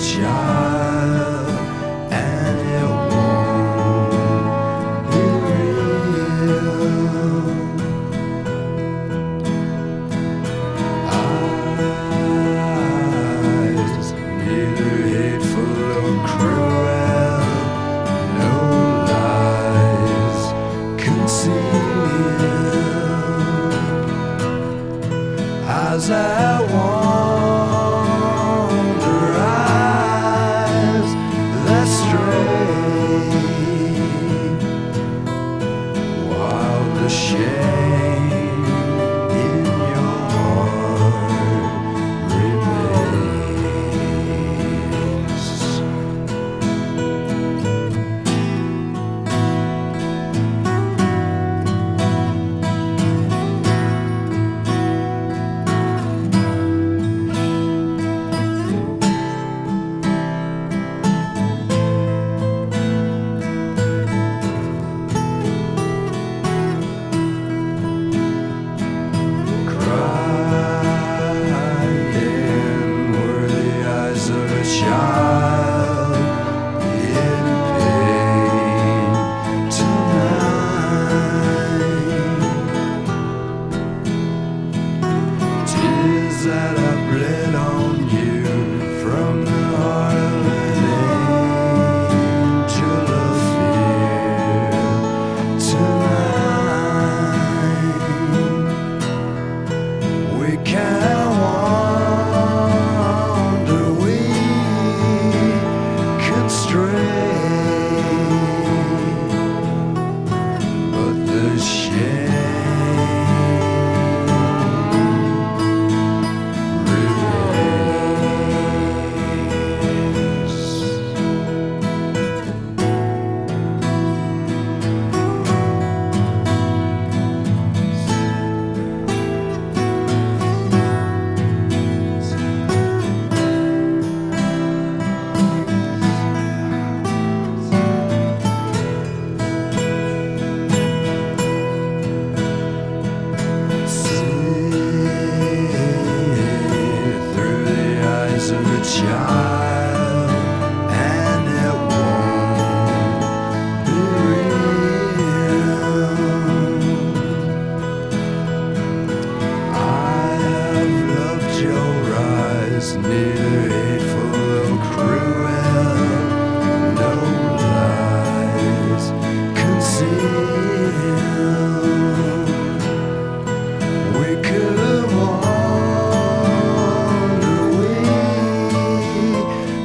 child, and it won't be real. Eyes neither hateful or cruel, no lies conceal. As I wander, eyes that stray, while the shame in your heart remains. Child in pain tonight. 'Tis that I bled on you from the heart of an angel of fear tonight. We can't wander, we can stray, but the shame remains. Of a child, and it won't be real. I have loved your eyes, neither hateful or cruel, no lies concealed. We could wander, we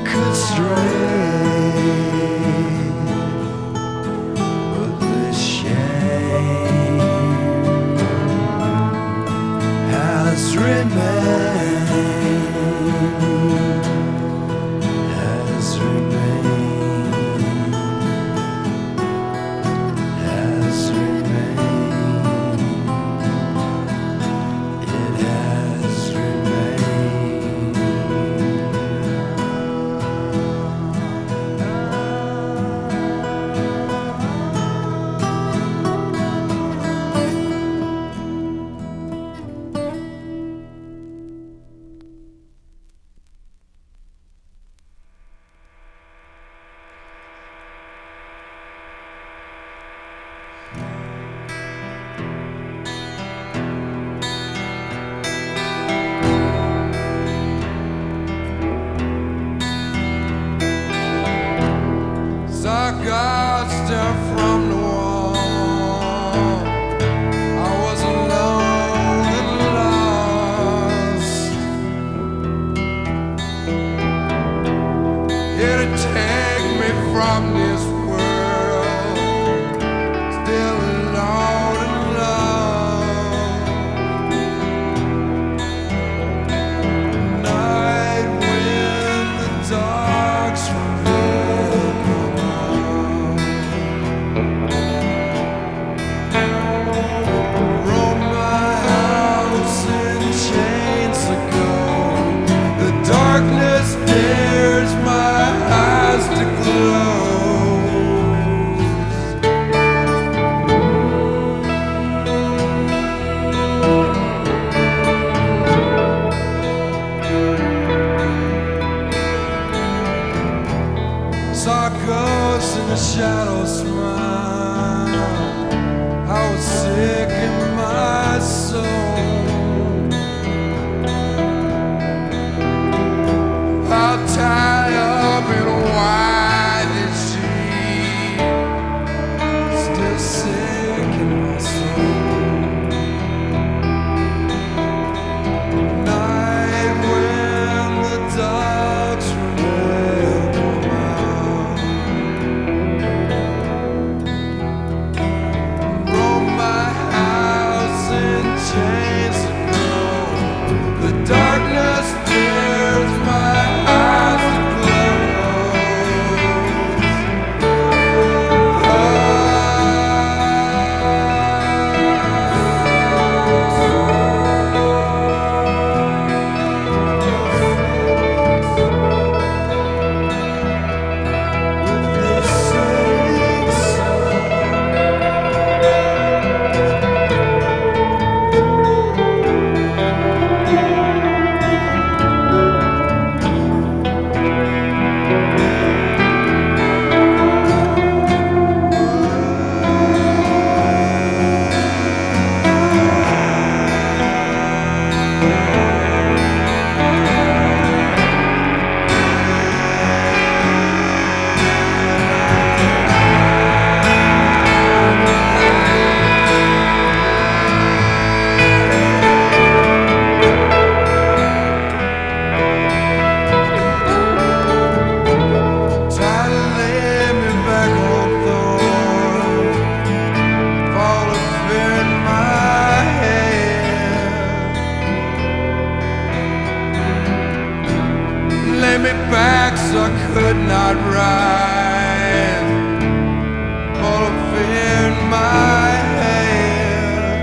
me back so I could not rise. All of fear in my head.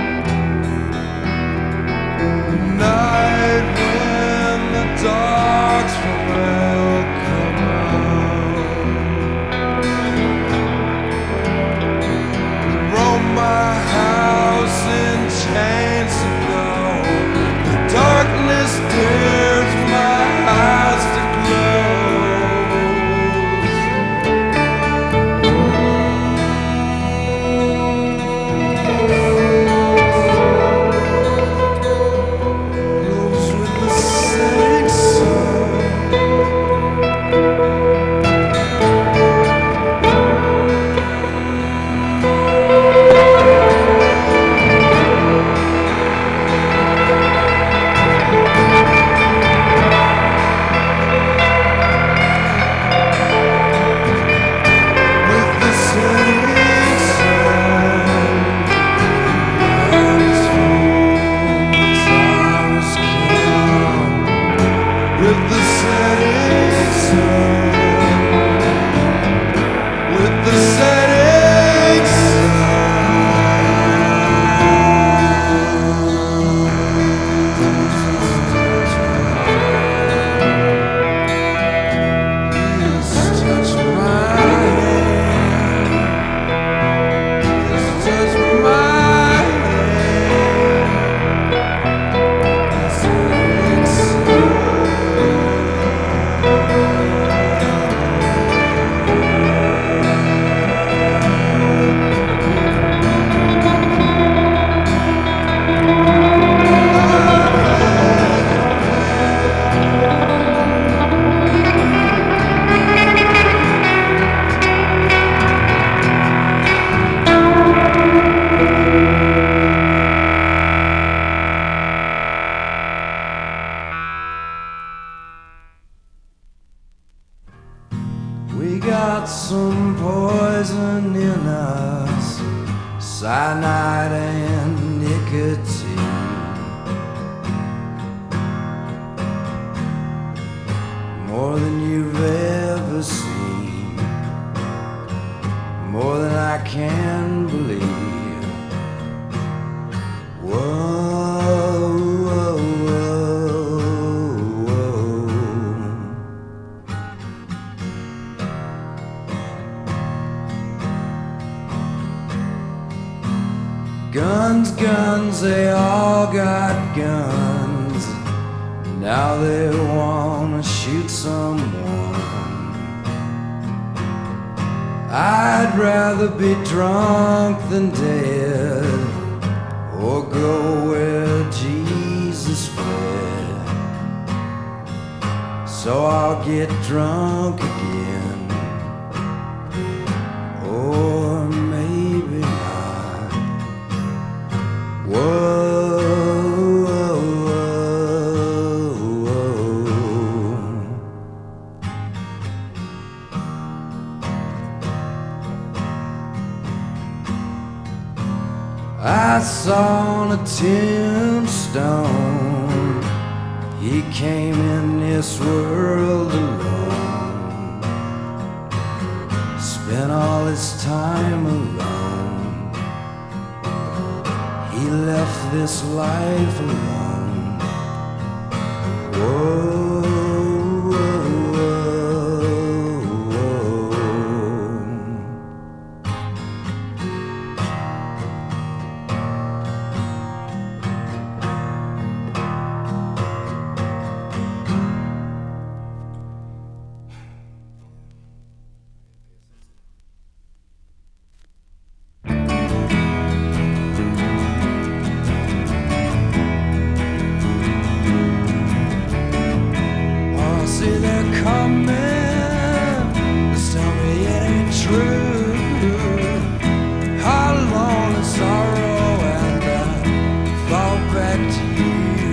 Night when the dogs from hell come out. Roam my house in chains of gold. The darkness dares my eyes to we got some poison in us, cyanide and nicotine. More than you've ever seen, more than I can believe. Whoa. Guns, guns, they all got guns. Now they wanna shoot someone. I'd rather be drunk than dead, or go where Jesus fled. So I'll get drunk again, or maybe not. Whoa. I saw on a tombstone, he came in this world alone, spent all his time alone, he left this life alone. Whoa. See they're coming, just tell me it ain't true. How long is sorrow and I fall back to you.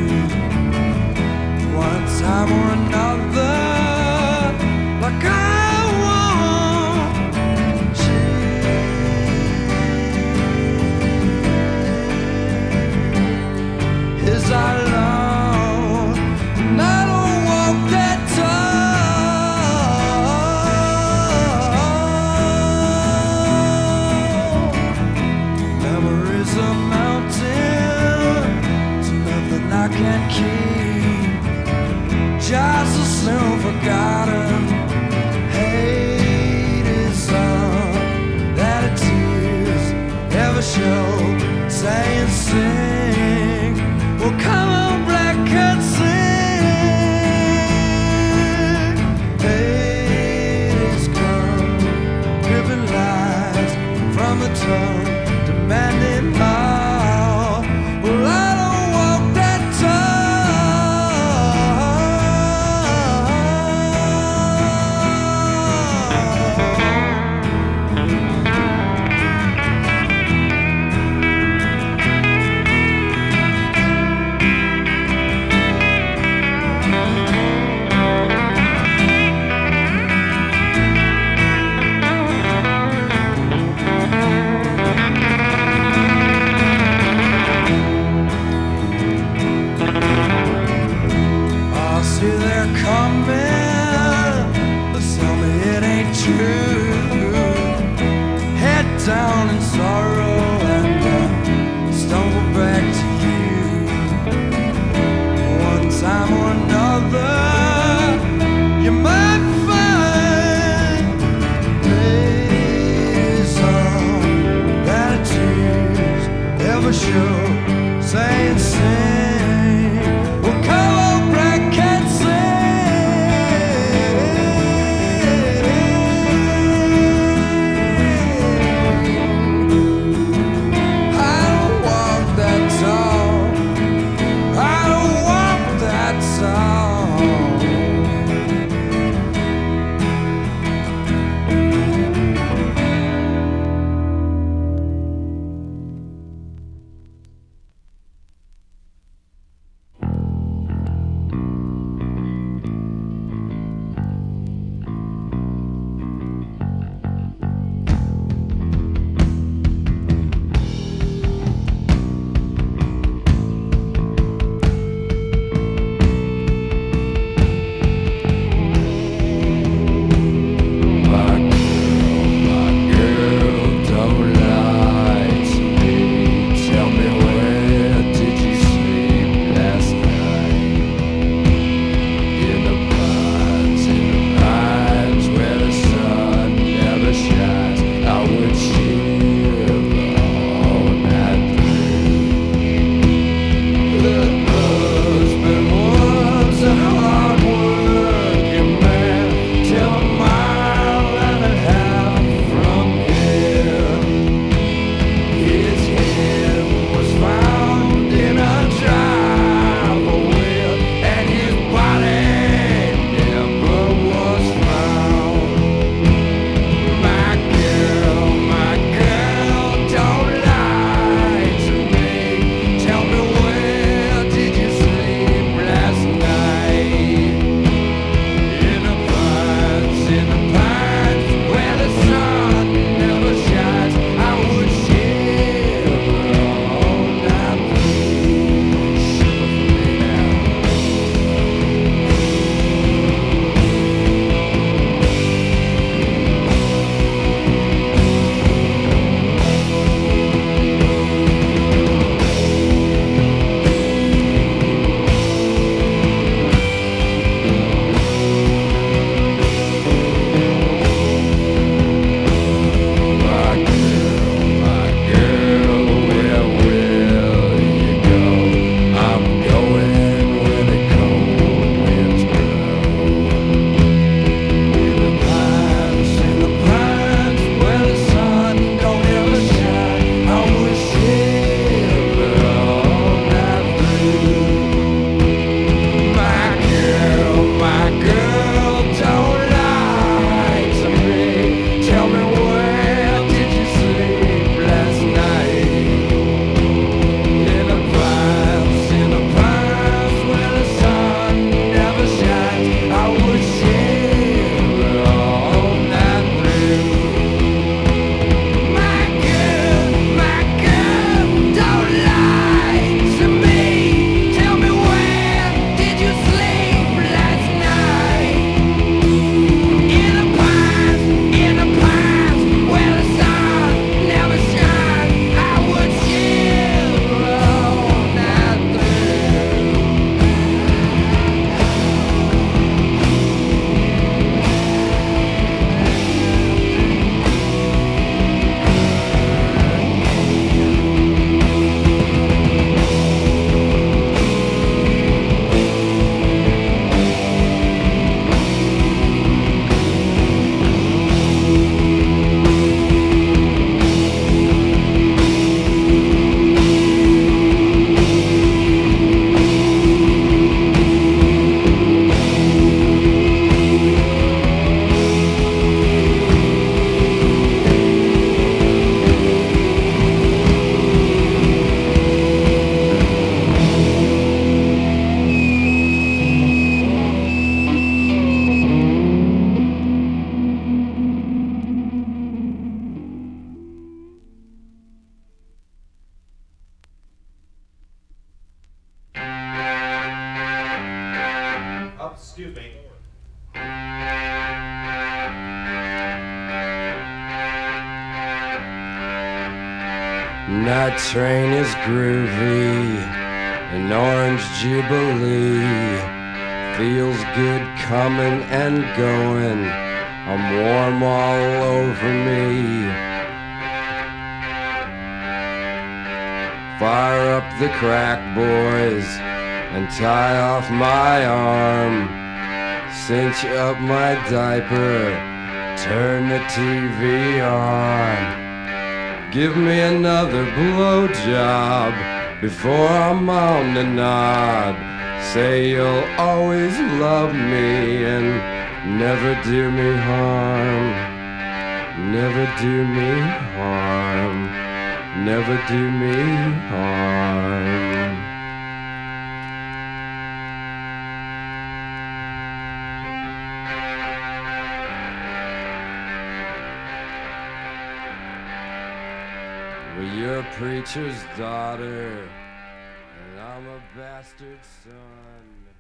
One time or another, like I want you. Is I alone, and I don't walk that talk. they're coming, but tell me it ain't true. Head down in sorrow and stumble back to you. One time or another, you might find days of attitudes ever show. Saying, sing, well, come on, black cat, sing. Excuse me. Night train is groovy, an orange jubilee. Feels good coming and going, I'm warm all over me. Fire up the crack, boys, and tie off my arm. Cinch up my diaper, turn the TV on. Give me another blowjob before I'm on the nod. Say you'll always love me and never do me harm. Never do me harm. Never do me harm. Well, you're a preacher's daughter, and I'm a bastard son.